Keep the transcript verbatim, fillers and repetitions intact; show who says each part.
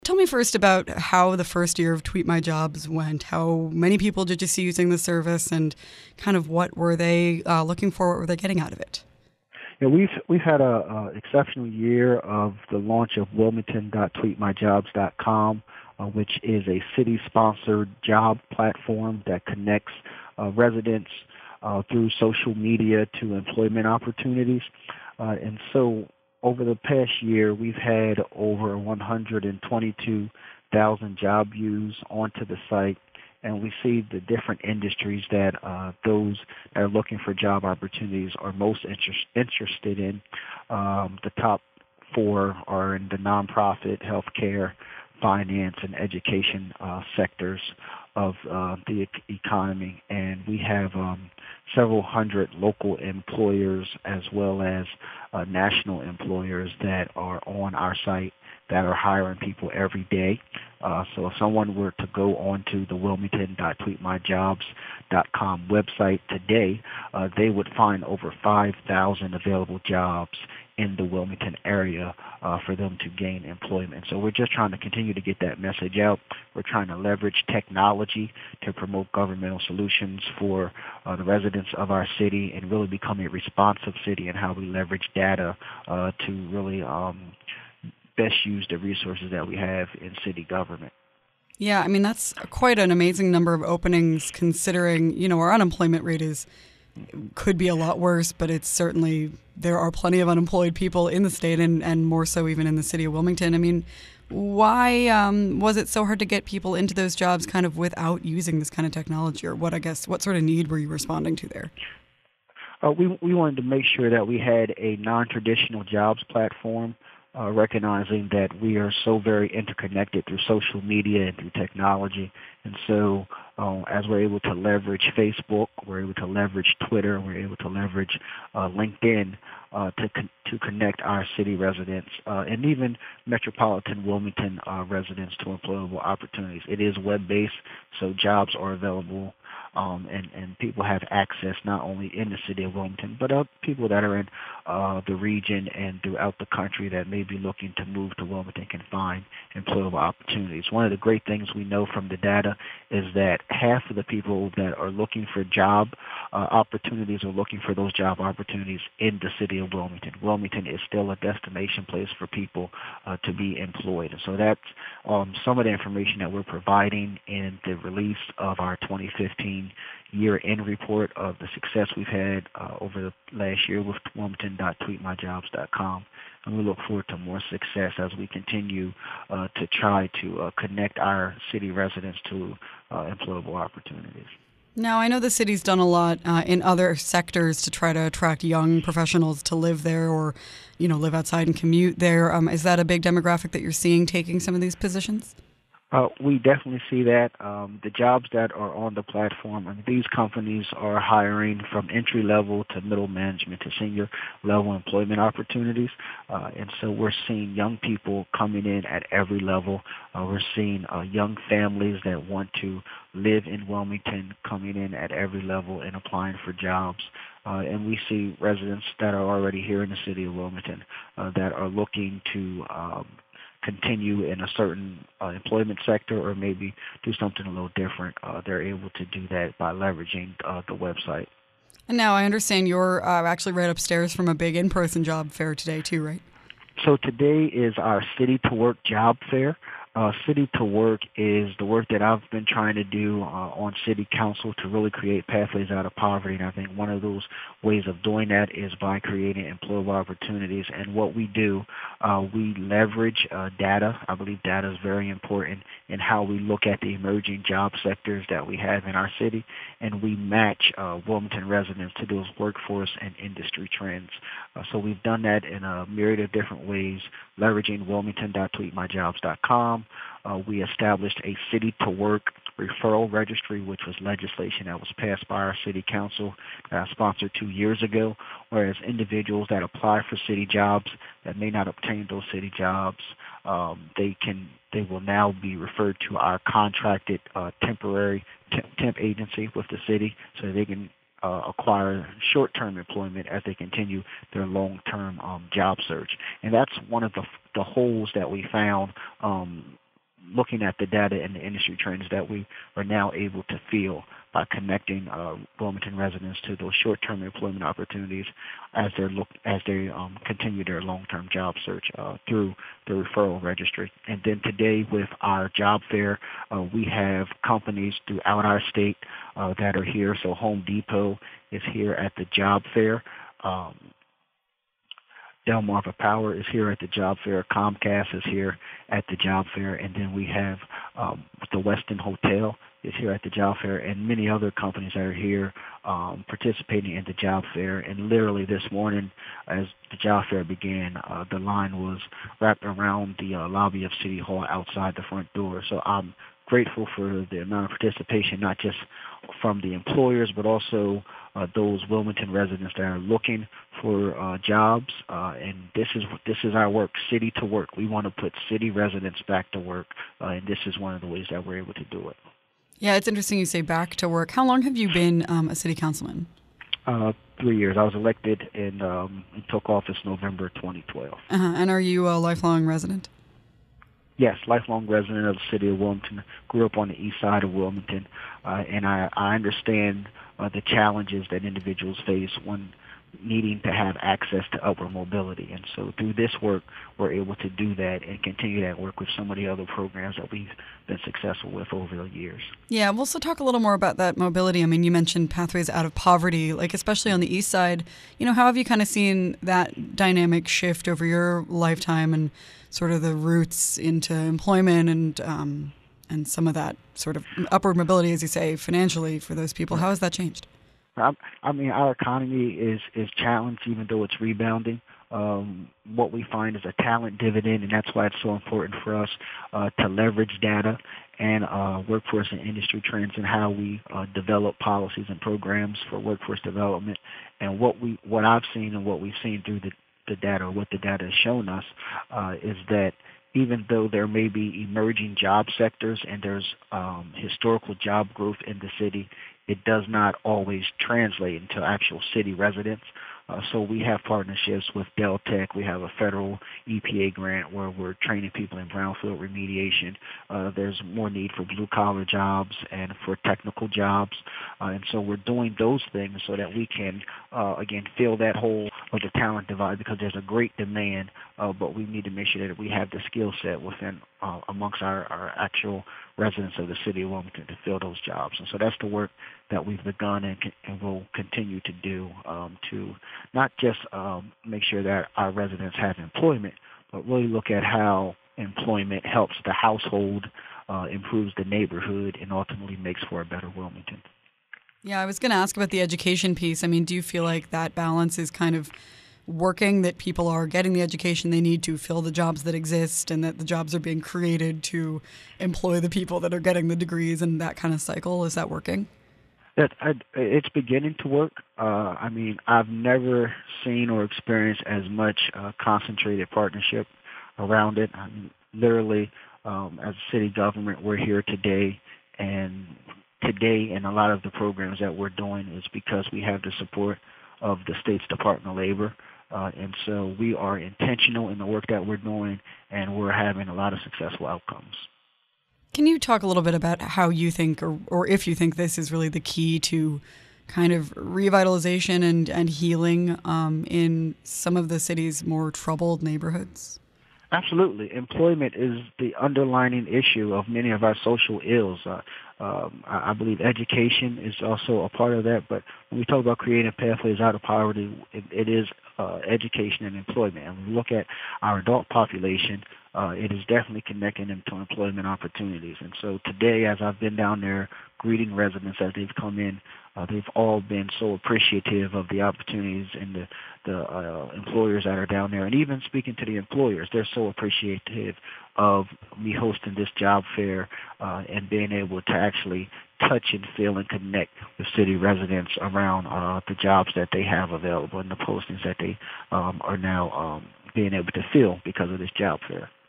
Speaker 1: Tell me first about how the first year of Tweet My Jobs went. How many people did you see using the service, and kind of what were they uh, looking for? What were they getting out of it?
Speaker 2: Yeah, we've we've had a, a exceptional year of the launch of wilmington dot tweet my jobs dot com, uh, which is a city-sponsored job platform that connects uh, residents uh, through social media to employment opportunities. Uh, and so, over the past year, we've had over one hundred twenty-two thousand job views onto the site, and we see the different industries that uh, those that are looking for job opportunities are most interest, interested in. Um, the top four are in the nonprofit, healthcare, finance, and education uh, sectors of uh, the e- economy, and we have um, several hundred local employers as well as uh, national employers that are on our site that are hiring people every day. Uh, so if someone were to go onto the wilmington dot tweet my jobs dot com website today, uh, they would find over five thousand available jobs in the Wilmington area uh, for them to gain employment. So we're just trying to continue to get that message out. We're trying to leverage technology to promote governmental solutions for uh, the residents of our city and really become a responsive city, and how we leverage data uh, to really um, best use the resources that we have in city government.
Speaker 1: Yeah, I mean, that's quite an amazing number of openings considering, you know, our unemployment rate is could be a lot worse, but it's certainly, there are plenty of unemployed people in the state, and, and more so even in the city of Wilmington. I mean, why um, was it so hard to get people into those jobs kind of without using this kind of technology, or what, I guess, what sort of need were you responding to there?
Speaker 2: Uh, we, we wanted to make sure that we had a non-traditional jobs platform, uh, recognizing that we are so very interconnected through social media and through technology. And so uh, as we're able to leverage Facebook, we're able to leverage Twitter, we're able to leverage uh, LinkedIn uh, to con- to connect our city residents uh, and even metropolitan Wilmington uh, residents to employable opportunities. It is web-based, so jobs are available. Um, and, and people have access not only in the city of Wilmington, but uh, people that are in uh, the region and throughout the country that may be looking to move to Wilmington can find employable opportunities. One of the great things we know from the data is that half of the people that are looking for job uh, opportunities are looking for those job opportunities in the city of Wilmington. Wilmington is still a destination place for people uh, to be employed. And so that's um, some of the information that we're providing in the release of our twenty fifteen year-end report of the success we've had uh, over the last year with wilmington dot tweet my jobs dot com. And we look forward to more success as we continue uh, to try to uh, connect our city residents to uh, employable opportunities.
Speaker 1: Now, I know the city's done a lot uh, in other sectors to try to attract young professionals to live there, or, you know, live outside and commute there. Um, is that a big demographic that you're seeing taking some of these positions?
Speaker 2: Uh, we definitely see that. Um, the jobs that are on the platform, I mean, these companies are hiring from entry level to middle management to senior level employment opportunities. Uh, and so we're seeing young people coming in at every level. Uh, we're seeing uh, young families that want to live in Wilmington coming in at every level and applying for jobs. Uh, and we see residents that are already here in the city of Wilmington uh, that are looking to um, continue in a certain uh, employment sector, or maybe do something a little different. Uh, they're able to do that by leveraging uh, the website.
Speaker 1: And now I understand you're uh, actually right upstairs from a big in-person job fair today too, right?
Speaker 2: So today is our City to Work job fair. Uh, City to Work is the work that I've been trying to do uh, on City Council to really create pathways out of poverty. And I think one of those ways of doing that is by creating employable opportunities. And what we do, uh, we leverage uh, data. I believe data is very important in how we look at the emerging job sectors that we have in our city. And we match uh, Wilmington residents to those workforce and industry trends. Uh, so we've done that in a myriad of different ways, leveraging wilmington dot tweet my jobs dot com. Uh, we established a City to Work referral registry, which was legislation that was passed by our city council that I sponsored two years ago, whereas individuals that apply for city jobs that may not obtain those city jobs, um, they can they will now be referred to our contracted uh, temporary temp, temp agency with the city, so they can Uh, acquire short-term employment as they continue their long-term um, job search. And that's one of the, the holes that we found um, looking at the data and the industry trends that we are now able to feel by connecting uh, Wilmington residents to those short-term employment opportunities as they look as they um, continue their long-term job search uh, through the referral registry. And then today, with our job fair, uh, we have companies throughout our state uh, that are here. So Home Depot is here at the job fair. Um, Delmarva Power is here at the job fair. Comcast is here at the job fair. And then we have um, the Westin Hotel is here at the job fair, and many other companies that are here um, participating in the job fair. And literally this morning, as the job fair began, uh, the line was wrapped around the uh, lobby of City Hall outside the front door. So I'm grateful for the amount of participation, not just from the employers, but also uh, those Wilmington residents that are looking for uh, jobs. Uh, and this is this is our work, city to work. We want to put city residents back to work, uh, and this is one of the ways that we're able to do it.
Speaker 1: Yeah, it's interesting you say back to work. How long have you been um, a city councilman?
Speaker 2: Uh, three years. I was elected and um, took office November twenty twelve.
Speaker 1: Uh-huh. And are you a lifelong resident?
Speaker 2: Yes, lifelong resident of the city of Wilmington. Grew up on the east side of Wilmington, uh, and I, I understand uh, the challenges that individuals face when needing to have access to upward mobility. And so through this work, we're able to do that and continue that work with some of the other programs that we've been successful with over the years.
Speaker 1: Yeah, we'll also talk a little more about that mobility. I mean, you mentioned Pathways Out of Poverty, like especially on the east side. You know, how have you kind of seen that dynamic shift over your lifetime and sort of the roots into employment and um, and some of that sort of upward mobility, as you say, financially for those people? How has that changed?
Speaker 2: I mean, our economy is, is challenged even though it's rebounding. Um, what we find is a talent dividend, and that's why it's so important for us uh, to leverage data and uh, workforce and industry trends and how we uh, develop policies and programs for workforce development. And what we, what I've seen and what we've seen through the, the data, or what the data has shown us, uh, is that even though there may be emerging job sectors and there's um, historical job growth in the city, it does not always translate into actual city residents. Uh, so we have partnerships with Deltec. We have a federal E P A grant where we're training people in brownfield remediation. Uh, there's more need for blue-collar jobs and for technical jobs. Uh, and so we're doing those things so that we can, uh, again, fill that hole of the talent divide, because there's a great demand, uh, but we need to make sure that we have the skill set within uh, amongst our, our actual residents of the city of Wilmington to fill those jobs. And so that's the work that we've begun and, and will continue to do um, to not just um, make sure that our residents have employment, but really look at how employment helps the household, uh, improves the neighborhood, and ultimately makes for a better Wilmington.
Speaker 1: Yeah, I was going to ask about the education piece. I mean, do you feel like that balance is kind of working, that people are getting the education they need to fill the jobs that exist, and that the jobs are being created to employ the people that are getting the degrees, and that kind of cycle? Is that working?
Speaker 2: That I, it's beginning to work. Uh, I mean, I've never seen or experienced as much uh, concentrated partnership around it. I mean, literally, um, as a city government, we're here today, and today, and a lot of the programs that we're doing is because we have the support of the state's Department of Labor. Uh, and so we are intentional in the work that we're doing, and we're having a lot of successful outcomes.
Speaker 1: Can you talk a little bit about how you think, or, or if you think this is really the key to kind of revitalization and, and healing um, in some of the city's more troubled neighborhoods?
Speaker 2: Absolutely. Employment is the underlying issue of many of our social ills. Uh, um, I, I believe education is also a part of that, but when we talk about creating pathways out of poverty, it, it is uh, education and employment. And when we look at our adult population, uh, it is definitely connecting them to employment opportunities. And so today, as I've been down there greeting residents as they've come in, uh, they've all been so appreciative of the opportunities and the, the uh, employers that are down there. And even speaking to the employers, they're so appreciative of me hosting this job fair uh, and being able to actually touch and feel and connect with city residents around uh, the jobs that they have available and the postings that they um, are now um, being able to fill because of this job fair.